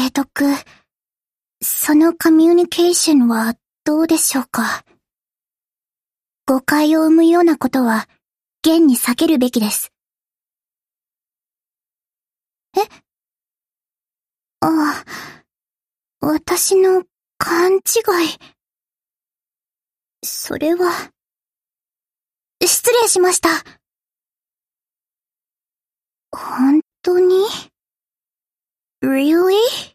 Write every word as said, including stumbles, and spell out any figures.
提督、そのコミュニケーションはどうでしょうか。誤解を生むようなことは、現に避けるべきです。え？あ、私の勘違い。それは、失礼しました。本当に？ Really?